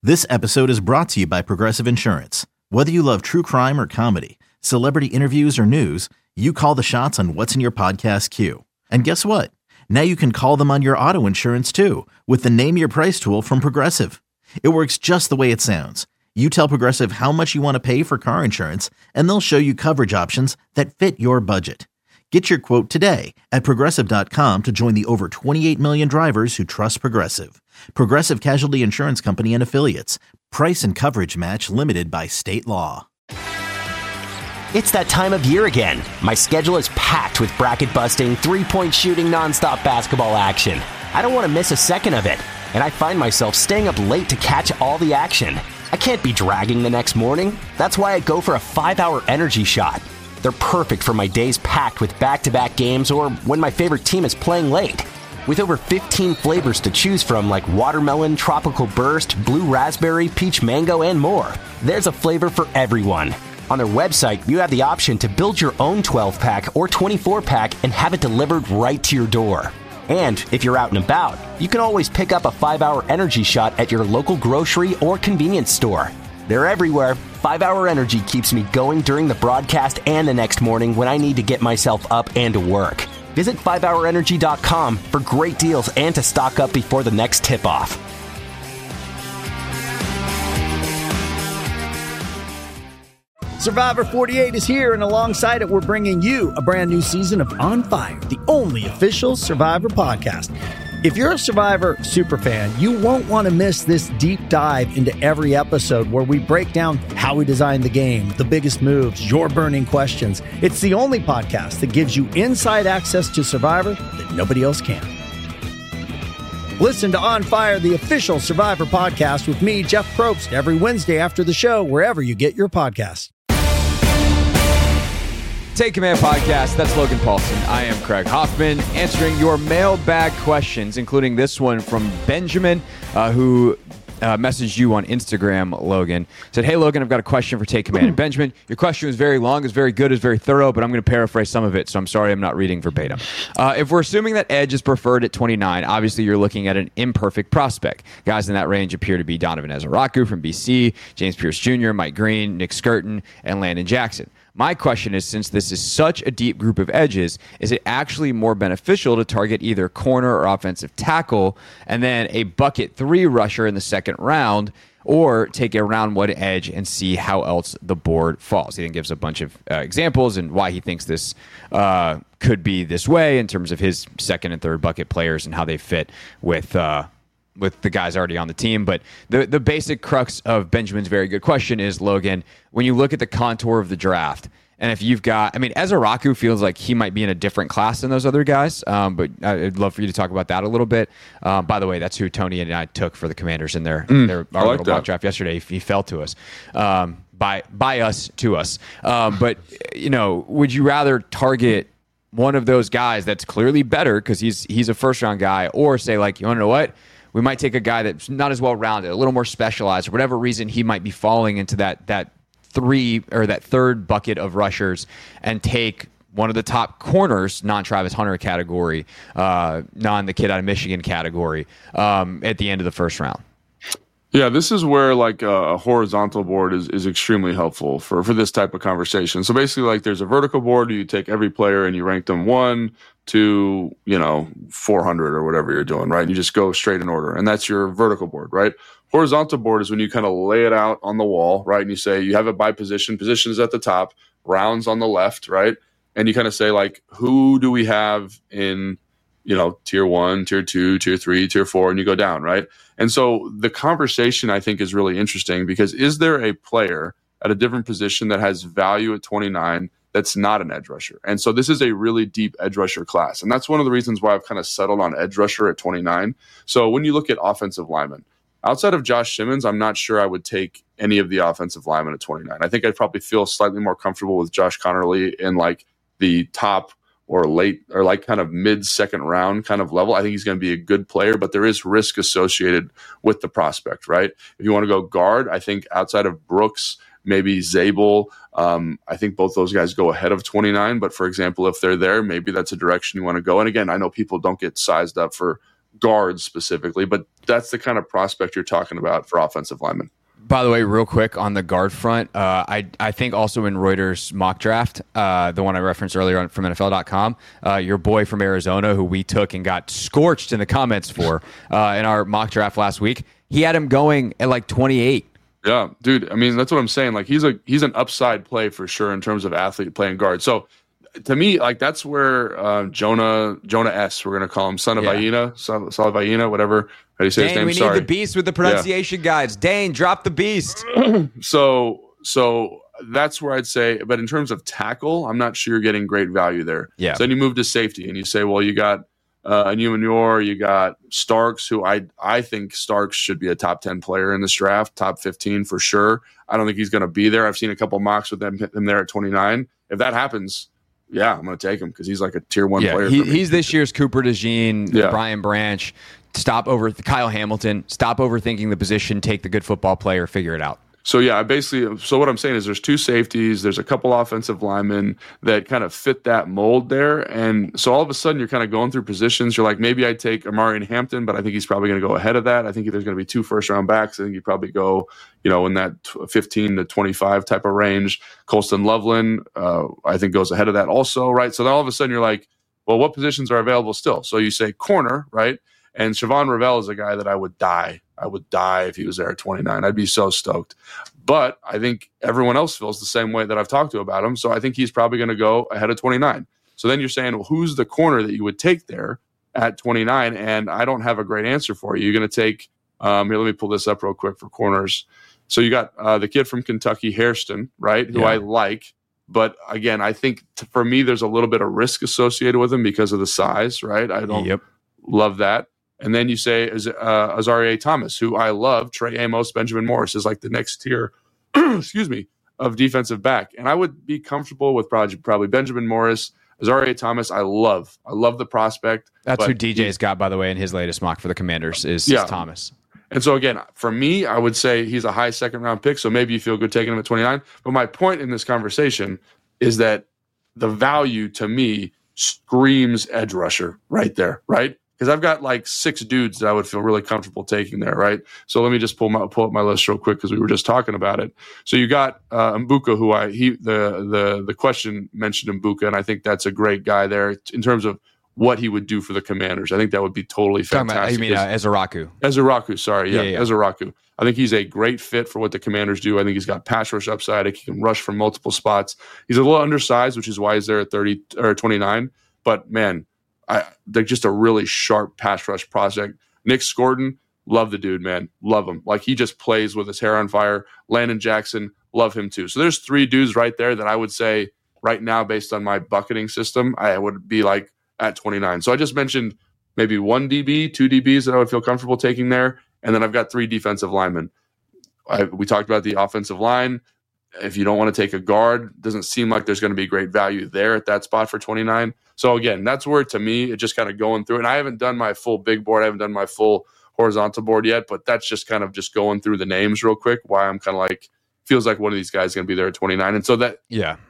This episode is brought to you by Progressive Insurance. Whether you love true crime or comedy, celebrity interviews or news, you call the shots on what's in your podcast queue. And guess what? Now you can call them on your auto insurance too with the Name Your Price tool from Progressive. It works just the way it sounds. You tell Progressive how much you want to pay for car insurance, and they'll show you coverage options that fit your budget. Get your quote today at Progressive.com to join the over 28 million drivers who trust Progressive. Progressive Casualty Insurance Company and Affiliates. Price and coverage match limited by state law. It's that time of year again. My schedule is packed with bracket-busting, three-point shooting, nonstop basketball action. I don't want to miss a second of it, and I find myself staying up late to catch all the action. I can't be dragging the next morning. That's why I go for a 5-hour energy shot. They're perfect for my days packed with back-to-back games or when my favorite team is playing late. With over 15 flavors to choose from like watermelon, tropical burst, blue raspberry, peach mango, and more, there's a flavor for everyone. On their website, you have the option to build your own 12-pack or 24-pack and have it delivered right to your door. And if you're out and about, you can always pick up a 5-hour energy shot at your local grocery or convenience store. They're everywhere. 5-hour energy keeps me going during the broadcast and the next morning when I need to get myself up and to work. Visit 5hourenergy.com for great deals and to stock up before the next tip-off. Survivor 48 is here, and alongside it, we're bringing you a brand new season of On Fire, the only official Survivor podcast. If you're a Survivor superfan, you won't want to miss this deep dive into every episode where we break down how we designed the game, the biggest moves, your burning questions. It's the only podcast that gives you inside access to Survivor that nobody else can. Listen to On Fire, the official Survivor podcast with me, Jeff Probst, every Wednesday after the show, wherever you get your podcasts. Take Command Podcast. That's Logan Paulson. I am Craig Hoffman, answering your mailbag questions, including this one from Benjamin, who messaged you on Instagram, Logan. Said, hey, Logan, I've got a question for Take Command. And Benjamin, your question was very long, is very good, is very thorough, but I'm going to paraphrase some of it, so I'm sorry I'm not reading verbatim. If we're assuming that Edge is preferred at 29, obviously you're looking at an imperfect prospect. Guys in that range appear to be Donovan Ezeraku from BC, James Pierce Jr., Mike Green, Nick Skirton, and Landon Jackson. My question is, since this is such a deep group of edges, is it actually more beneficial to target either corner or offensive tackle and then a bucket 3 rusher in the second round, or take a round 1 edge and see how else the board falls? He then gives a bunch of examples and why he thinks this could be this way in terms of his second and third bucket players and how they fit with the guys already on the team. But the basic crux of Benjamin's very good question is, Logan, when you look at the contour of the draft, and if you've got, Ezeraku feels like he might be in a different class than those other guys, but I'd love for you to talk about that a little bit. By the way, that's who Tony and I took for the Commanders in our little mock draft yesterday. He fell to us. By us to us. But, would you rather target one of those guys that's clearly better because he's a first-round guy, or say, like, you want to know what? We might take a guy that's not as well-rounded, a little more specialized, for whatever reason he might be falling into that 3 or that third bucket of rushers, and take one of the top corners, non-Travis Hunter category, non the kid out of Michigan category, at the end of the first round. Yeah, this is where like a horizontal board is extremely helpful for this type of conversation. So basically, like, there's a vertical board, you take every player and you rank them 1 to 400 or whatever you're doing, right? You just go straight in order, and that's your vertical board, right? Horizontal board is when you kind of lay it out on the wall, right? And you say you have it by position. Position is at the top, rounds on the left, right? And you kind of say, like, who do we have in tier 1, tier 2, tier 3, tier 4, and you go down, right? And so the conversation, I think, is really interesting, because is there a player at a different position that has value at 29 that's not an edge rusher? And so this is a really deep edge rusher class. And that's one of the reasons why I've kind of settled on edge rusher at 29. So when you look at offensive linemen, outside of Josh Simmons, I'm not sure I would take any of the offensive linemen at 29. I think I'd probably feel slightly more comfortable with Josh Connerly in like the top or late or like kind of mid-second round kind of level. I think he's going to be a good player, but there is risk associated with the prospect, right? If you want to go guard, I think outside of Brooks, maybe Zabel, I think both those guys go ahead of 29. But for example, if they're there, maybe that's a direction you want to go. And again, I know people don't get sized up for guards specifically, but that's the kind of prospect you're talking about for offensive linemen. By the way, real quick on the guard front, I think also in Reuters mock draft, the one I referenced earlier on from NFL.com, your boy from Arizona, who we took and got scorched in the comments for in our mock draft last week, he had him going at like 28. Yeah, dude. I mean, that's what I'm saying. Like he's an upside play for sure in terms of athlete playing guard. So to me, like that's where Jonah S. We're gonna call him son of Aina, Salavina, whatever. How do you say his name? We need the beast with the pronunciation guides. Dane, drop the beast. So that's where I'd say. But in terms of tackle, I'm not sure you're getting great value there. Yeah. So then you move to safety, and you say, well, you got Newman, you got Starks, who I think Starks should be a top 10 player in this draft, top 15 for sure. I don't think he's going to be there. I've seen a couple mocks with him there at 29. If that happens, yeah, I'm going to take him because he's like a tier 1 player. He's this year's Cooper DeJean, Brian Branch. Stop over Kyle Hamilton. Stop overthinking the position. Take the good football player. Figure it out. So yeah, so what I'm saying is there's 2 safeties, there's a couple offensive linemen that kind of fit that mold there. And so all of a sudden you're kind of going through positions. You're like, maybe I'd take Amari Hampton, but I think he's probably going to go ahead of that. I think there's going to be 2 first-round backs. I think you probably go, in that 15 to 25 type of range. Colston Loveland, I think goes ahead of that also, right? So then all of a sudden you're like, well, what positions are available still? So you say corner, right? And Siobhan Revell is a guy that I would die if he was there at 29. I'd be so stoked. But I think everyone else feels the same way that I've talked to about him. So I think he's probably going to go ahead of 29. So then you're saying, well, who's the corner that you would take there at 29? And I don't have a great answer for you. You're going to take, here, let me pull this up real quick for corners. So you got the kid from Kentucky, Hairston, right, who I like. But again, I think for me, there's a little bit of risk associated with him because of the size, right? I don't love that. And then you say Azareye'h Thomas, who I love. Trey Amos, Benjamin Morris is like the next tier, of defensive back. And I would be comfortable with probably Benjamin Morris, Azareye'h Thomas. I love the prospect. That's who DJ's got, by the way, in his latest mock for the Commanders is Thomas. And so again, for me, I would say he's a high 2nd-round pick. So maybe you feel good taking him at 29. But my point in this conversation is that the value to me screams edge rusher right there, right? Because I've got like 6 dudes that I would feel really comfortable taking there, right? So let me just pull up my list real quick because we were just talking about it. So you got Mbuka, who the question mentioned Mbuka, and I think that's a great guy there in terms of what he would do for the Commanders. I think that would be totally fantastic. You mean Ezeraku? Ezeraku, sorry, Ezeraku. I think he's a great fit for what the Commanders do. I think he's got pass rush upside. He can rush from multiple spots. He's a little undersized, which is why he's there at 30 or 29. But man, they're just a really sharp pass rush project. Nick Scordon, love the dude, man. Love him. Like he just plays with his hair on fire. Landon Jackson, love him too. So there's 3 dudes right there that I would say right now, based on my bucketing system, I would be like at 29. So I just mentioned maybe 1 DB, 2 DBs that I would feel comfortable taking there. And then I've got 3 defensive linemen. We talked about the offensive line. If you don't want to take a guard, doesn't seem like there's going to be great value there at that spot for 29. So again, that's where to me, it just kind of going through. And I haven't done my full big board. I haven't done my full horizontal board yet, but that's just kind of just going through the names real quick. Why I'm kind of like, feels like one of these guys is going to be there at 29. And so that,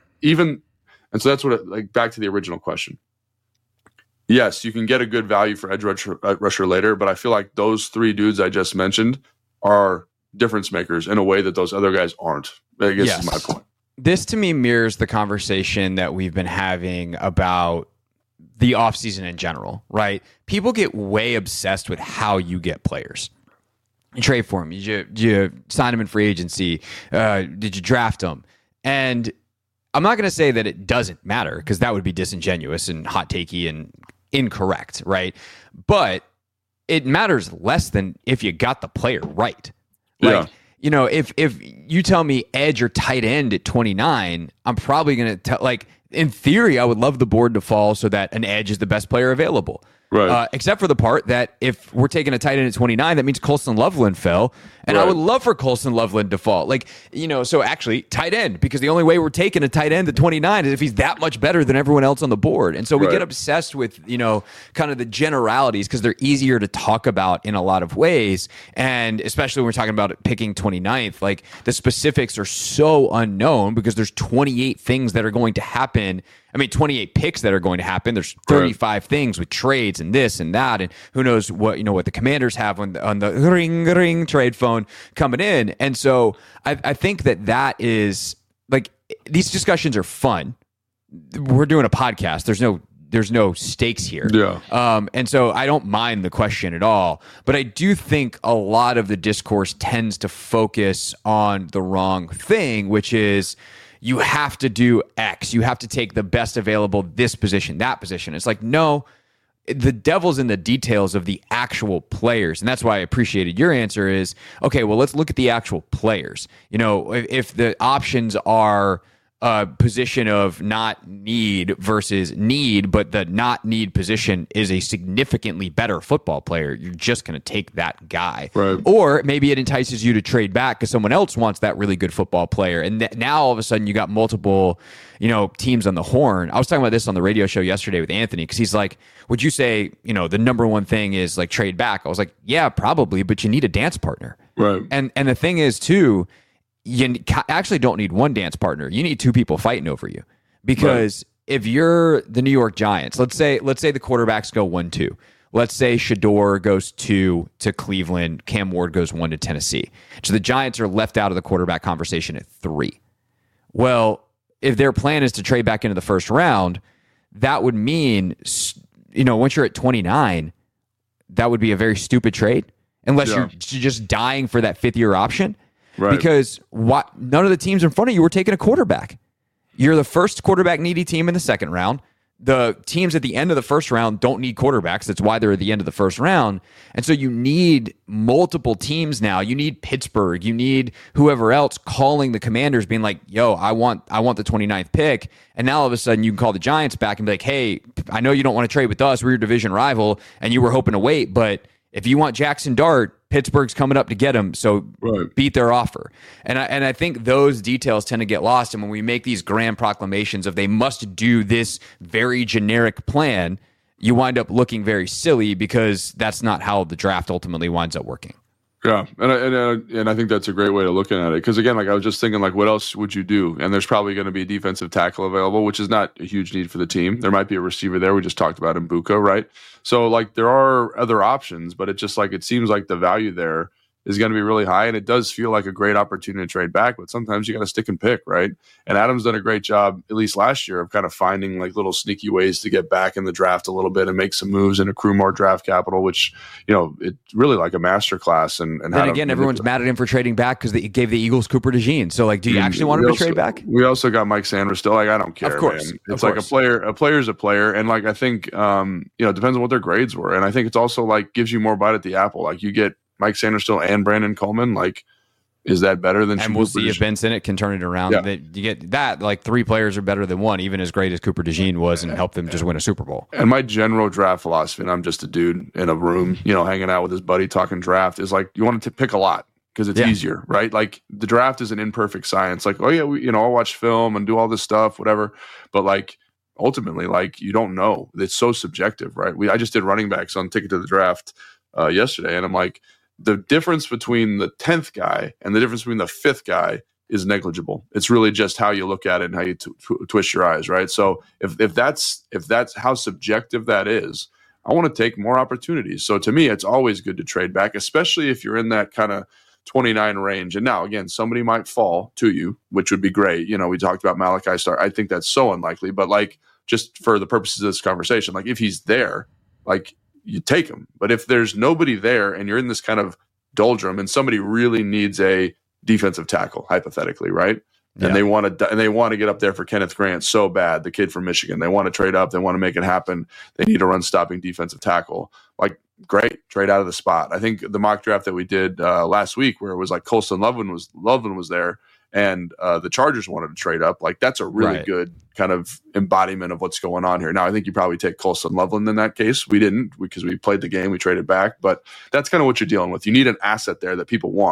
and so that's what like back to the original question. Yes, you can get a good value for edge rusher later, but I feel like those 3 dudes I just mentioned are difference makers in a way that those other guys aren't. I guess is my point. This to me mirrors the conversation that we've been having about the offseason in general, right? People get way obsessed with how you get players. You trade for them. You sign them in free agency. Did you draft them? And I'm not going to say that it doesn't matter because that would be disingenuous and hot takey and incorrect, right? But it matters less than if you got the player right. Like, if you tell me edge or tight end at 29, I'm probably going to tell, like, in theory, I would love the board to fall so that an edge is the best player available. Right. Except for the part that if we're taking a tight end at 29, that means Colston Loveland fell. And I would love for Colson Loveland to fall. Like, so actually tight end, because the only way we're taking a tight end at 29 is if he's that much better than everyone else on the board. And so we get obsessed with, kind of the generalities because they're easier to talk about in a lot of ways. And especially when we're talking about picking 29th, like the specifics are so unknown because there's 28 things that are going to happen. 28 picks that are going to happen. There's 35 things with trades and this and that, and who knows what what the Commanders have on the ring trade phone coming in. And so I think that is like, these discussions are fun. We're doing a podcast. There's no stakes here. Yeah. And so I don't mind the question at all, but I do think a lot of the discourse tends to focus on the wrong thing, which is, you have to do X. You have to take the best available, this position, that position. It's like, no, the devil's in the details of the actual players. And that's why I appreciated your answer is, okay, well, let's look at the actual players. If the options are a position of not need versus need, but the not need position is a significantly better football player, you're just going to take that guy. Right. Or maybe it entices you to trade back because someone else wants that really good football player. And now all of a sudden you got multiple, teams on the horn. I was talking about this on the radio show yesterday with Anthony because he's like, would you say, the number one thing is like trade back? I was like, yeah, probably, but you need a dance partner. Right. And the thing is too, you actually don't need one dance partner. You need two people fighting over you. Because if you're the New York Giants, let's say the quarterbacks go 1-2. Let's say Shador goes 2 to Cleveland, Cam Ward goes 1 to Tennessee. So the Giants are left out of the quarterback conversation at 3. Well, if their plan is to trade back into the first round, that would mean, once you're at 29, that would be a very stupid trade unless you're just dying for that 5th-year option. Right. Because none of the teams in front of you were taking a quarterback. You're the first quarterback needy team in the second round. The teams at the end of the first round don't need quarterbacks. That's why they're at the end of the first round. And so you need multiple teams now. You need Pittsburgh. You need whoever else calling the Commanders being like, yo, I want the 29th pick. And now all of a sudden you can call the Giants back and be like, hey, I know you don't want to trade with us. We're your division rival and you were hoping to wait. But if you want Jackson Dart, Pittsburgh's coming up to get him, so beat their offer. And I think those details tend to get lost. And when we make these grand proclamations of they must do this very generic plan, you wind up looking very silly because that's not how the draft ultimately winds up working. Yeah, and I think that's a great way of looking at it. Because again, like I was just thinking, like what else would you do? And there's probably going to be a defensive tackle available, which is not a huge need for the team. There might be a receiver there. We just talked about Mbuka, right? So like there are other options, but it just like it seems like the value there is going to be really high, and it does feel like a great opportunity to trade back. But sometimes you got to stick and pick, right? And Adam's done a great job, at least last year, of kind of finding like little sneaky ways to get back in the draft a little bit and make some moves and accrue more draft capital, which it's really like a masterclass. And then again, everyone's mad at him for trading back because he gave the Eagles Cooper DeJean. So like, do you actually want him to trade back? We also got Mike Sanders still. Like I don't care. Of course, man. It's like a player's a player, and like I think it depends on what their grades were, and I think it's also like gives you more bite at the apple. Like you get Mike Sanderstill and Brandon Coleman, like, is that better than? And we'll see if Ben Sinnott can turn it around. Yeah. You get that, like 3 players are better than one, even as great as Cooper DeJean was, and help them just win a Super Bowl. And my general draft philosophy, and I'm just a dude in a room, hanging out with his buddy talking draft, is like you want to pick a lot because it's easier, right? Like the draft is an imperfect science. Like, oh yeah, I'll watch film and do all this stuff, whatever, but like ultimately, like you don't know. It's so subjective, right? I just did running backs on Ticket to the Draft yesterday, and I'm like, the difference between the 10th guy and the difference between the 5th guy is negligible. It's really just how you look at it and how you twist your eyes, right? So if that's how subjective that is, I want to take more opportunities. So to me, it's always good to trade back, especially if you're in that kind of 29 range. And now, again, somebody might fall to you, which would be great. We talked about Malachi Starr. I think that's so unlikely, but like just for the purposes of this conversation, like if he's there, like you take him. But if there's nobody there and you're in this kind of doldrum and somebody really needs a defensive tackle, hypothetically, right? And they want to get up there for Kenneth Grant so bad, the kid from Michigan. They want to trade up. They want to make it happen. They need a run-stopping defensive tackle. Like, great, trade out of the spot. I think the mock draft that we did last week, where it was like Colson Loveland was there, and the Chargers wanted to trade up. Like, that's a really good kind of embodiment of what's going on here. Now, I think you probably take Colson Loveland in that case. We didn't because we played the game. We traded back. But that's kind of what you're dealing with. You need an asset there that people want.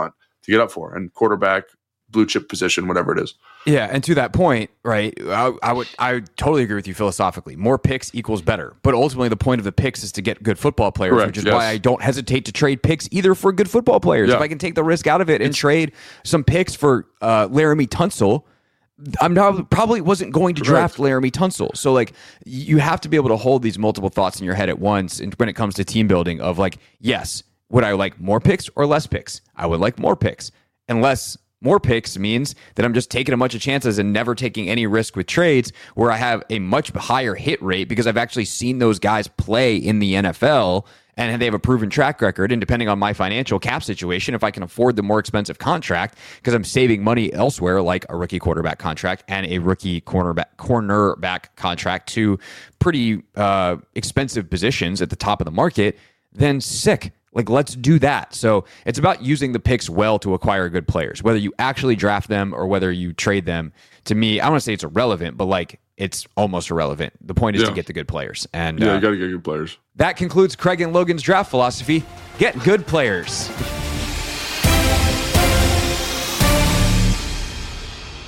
to get up for, and quarterback, blue chip position, whatever it is. Yeah, and to that point, right, I totally agree with you philosophically. More picks equals better. But ultimately, the point of the picks is to get good football players, Correct, which is why I don't hesitate to trade picks either for good football players. Yeah. If I can take the risk out of it and trade some picks for Laramie Tunsil, I'm probably wasn't going to draft Laramie Tunsil. So, like, you have to be able to hold these multiple thoughts in your head at once. And when it comes to team building, of like, yes, would I like more picks or less picks? I would like more picks. Unless more picks means that I'm just taking a bunch of chances and never taking any risk with trades, where I have a much higher hit rate because I've actually seen those guys play in the NFL and they have a proven track record. And depending on my financial cap situation, if I can afford the more expensive contract because I'm saving money elsewhere, like a rookie quarterback contract and a rookie cornerback contract, to pretty expensive positions at the top of the market, then sick. Like, let's do that. So it's about using the picks well to acquire good players, whether you actually draft them or whether you trade them. To me, I don't want to say it's irrelevant, but like, it's almost irrelevant. The point is to get the good players. And you got to get good players. That concludes Craig and Logan's draft philosophy. Get good players.